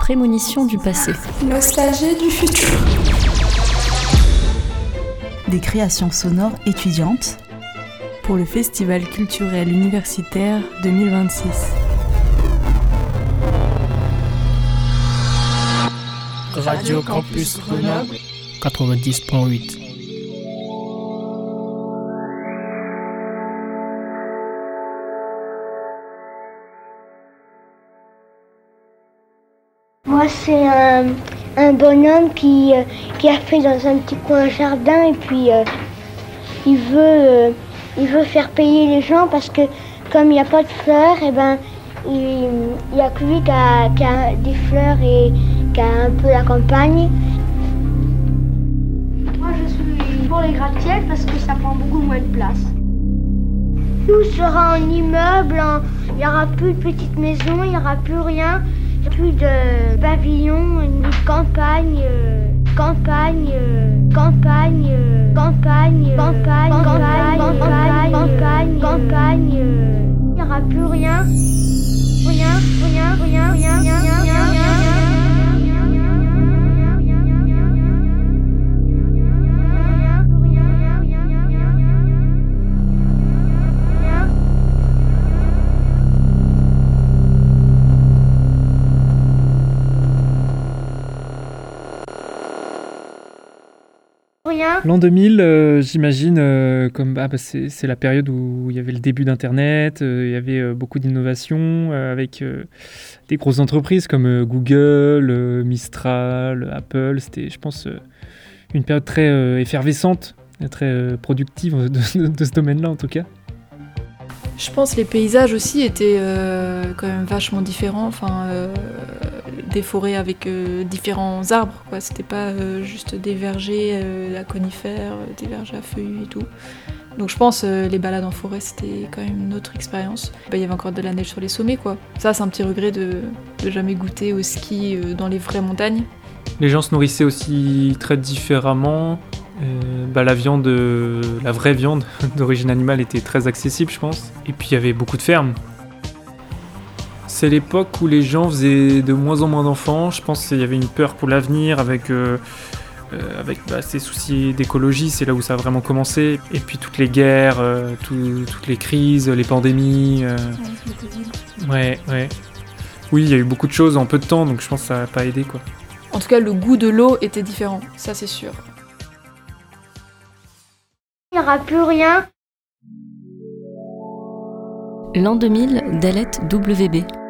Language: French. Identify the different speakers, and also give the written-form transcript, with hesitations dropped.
Speaker 1: Prémonition du passé.
Speaker 2: Nostalgie du futur.
Speaker 3: Des créations sonores étudiantes
Speaker 2: pour le Festival culturel universitaire 2026.
Speaker 4: Radio Campus Grenoble 90.8.
Speaker 5: Moi, c'est un bonhomme qui a fait dans un petit coin un jardin et puis il veut faire payer les gens parce que comme il n'y a pas de fleurs, et ben il n'y a que lui qui a des fleurs et qui a un peu la campagne. Moi, je suis pour les gratte-ciels parce que ça prend beaucoup moins de place. Tout sera en immeuble, il n'y aura plus de petites maisons, il n'y aura plus rien. Plus de pavillons, une campagne, campagne, campagne, campagne, campagne, campagne, campagne, campagne. Il n'y aura plus rien. Rien, rien, rien, rien, rien, rien, rien, rien.
Speaker 6: L'an 2000, j'imagine, c'est la période où il y avait le début d'Internet, il y avait beaucoup d'innovations avec des grosses entreprises comme Google, Mistral, Apple. C'était, je pense, une période très effervescente, très productive de ce domaine-là en tout cas.
Speaker 2: Je pense que les paysages aussi étaient quand même vachement différents. Des forêts avec différents arbres, quoi. C'était pas juste des vergers à conifères, des vergers à feuillus et tout. Donc je pense les balades en forêt, c'était quand même une autre expérience. Il y avait encore de la neige sur les sommets, quoi. Ça, c'est un petit regret de jamais goûter au ski dans les vraies montagnes.
Speaker 6: Les gens se nourrissaient aussi très différemment. La vraie viande d'origine animale était très accessible, je pense. Et puis il y avait beaucoup de fermes. C'est l'époque où les gens faisaient de moins en moins d'enfants. Je pense qu'il y avait une peur pour l'avenir avec ces soucis d'écologie. C'est là où ça a vraiment commencé. Et puis toutes les guerres, toutes les crises, les pandémies. Ouais. Oui, il y a eu beaucoup de choses en peu de temps, donc je pense que ça n'a pas aidé, quoi.
Speaker 2: En tout cas, le goût de l'eau était différent, ça c'est sûr.
Speaker 5: Il n'y aura plus rien.
Speaker 1: L'an 2000 d'Alette WB.